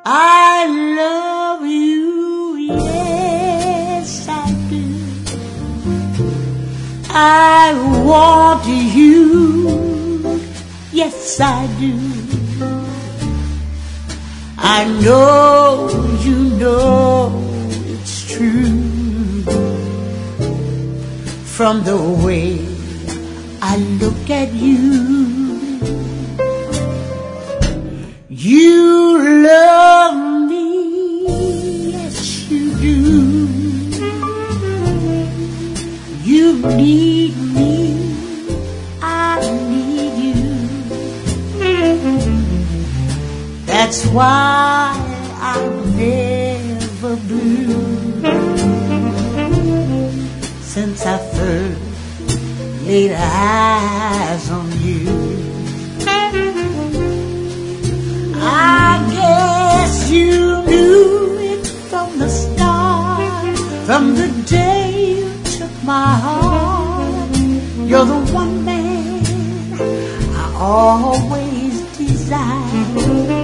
I love you, yes I do. I want you, yes I do. I know you know it's true. From the way I look at you, you love me, yes you do. You need me, I need you. That's why I'm never blue. Since I first laid eyes on you, I guess you knew it from the start, from the day you took my heart. You're the one man I always desired.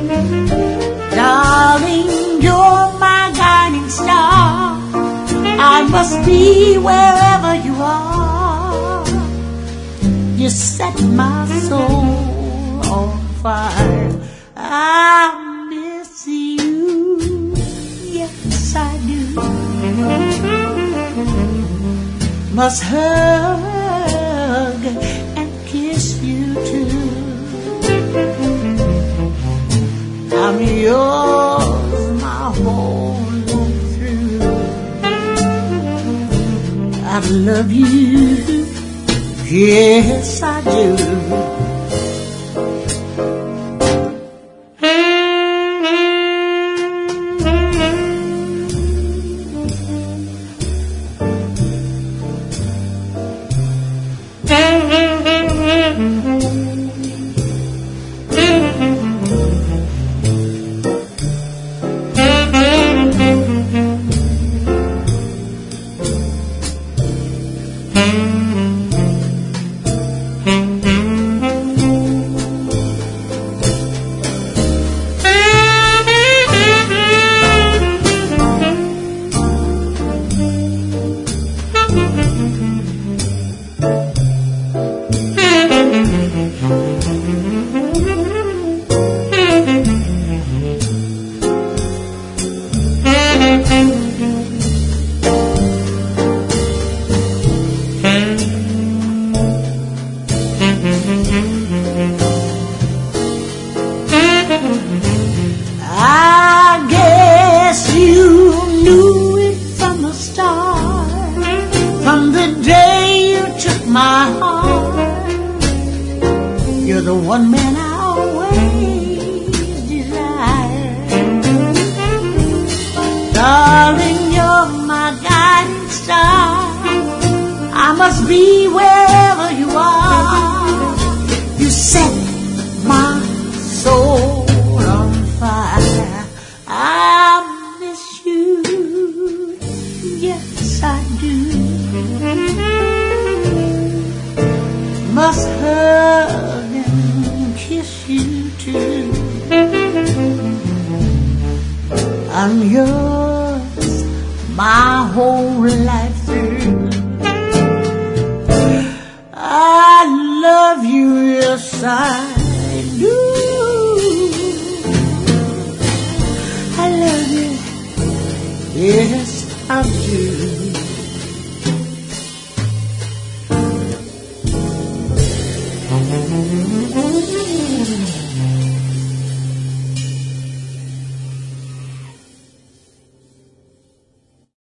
Darling, you're my guiding star. I must be wherever you are. You set my soul on fire. I miss you, yes I do. Must hug and kiss you too. I'm yours, my whole life through. I love you, yes I do. I guess you knew it from the start, from the day you took my heart. You're the one man I always desired. Darling, you're my guiding star. I must be wherever you are. You set my soul on fire. I miss you, yes I do. Must hug and kiss you too. I'm yours, my whole life through. I love you, yes I do. I love you, yes I do.